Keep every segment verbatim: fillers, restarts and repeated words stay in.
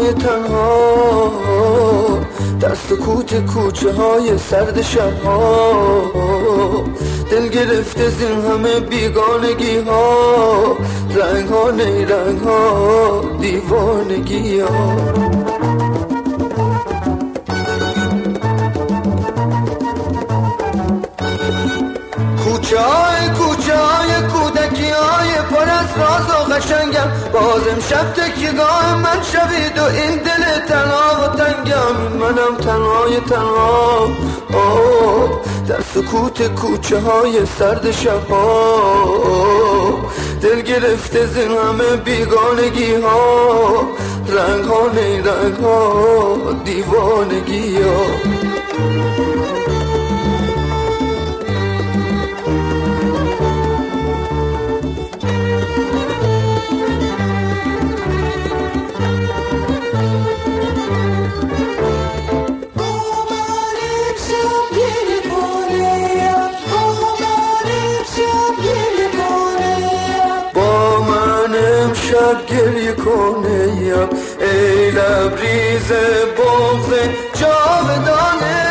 تنهای تنها در سکوت کوچه های سرد شبها، دل گرفته زین همه بیگانگی ها، رنگ ها نیرنگ ها دیوانگی ها. کوچه های کوچه های کودکی های پر از راز و قشنگم، باز امشب تکیگاه من شوید و این دل تنها و تنگم. منم تنهای تنها در سکوت کوچه های سرد شبها، دل گرفته زین همه بیگانگی ها، رنگ ها نیرنگ ها دیوانگی ها. شب گریه کنه یم ای لبریز بغض جاودانه،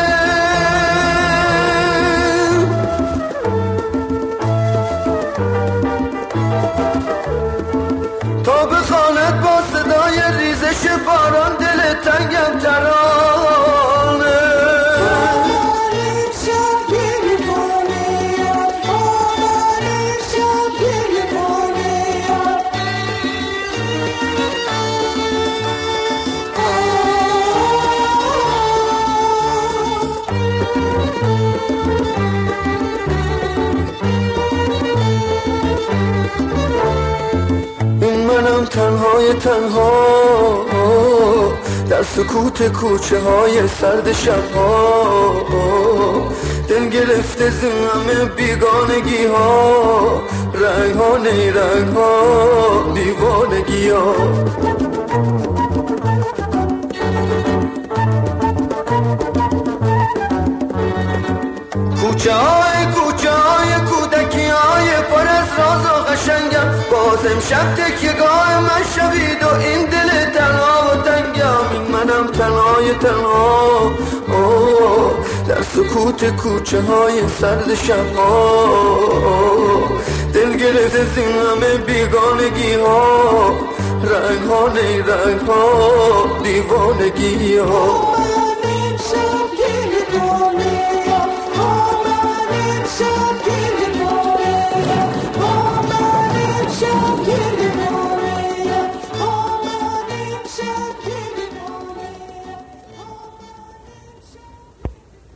تا بخواند با صدای ریزش باران دل تنگم ترانه. منم تنهای تنها در سکوت کوچه های سرد شبها، دل گرفته زین همه بیگانگی ها، رنگ ها نیرنگ ها دیوانگی ها. کوچه های کوچه های کودکی های پر از راز و قشنگم، باز امشب تکیگاه من شوید و این دل تنها و تنگم. این منم تنهای تنها در سکوت کوچه های سرد شبها، دل گرفته زین همه بیگانگی ها، رنگ ها نیرنگ ها دیوانگی ها.